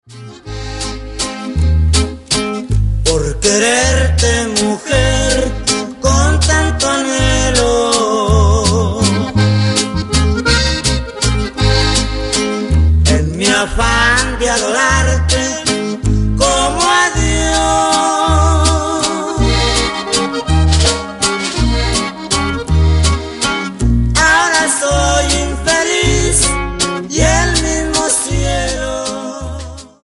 Por quererte, mujer, con tanto anhelo, en mi afán de adorar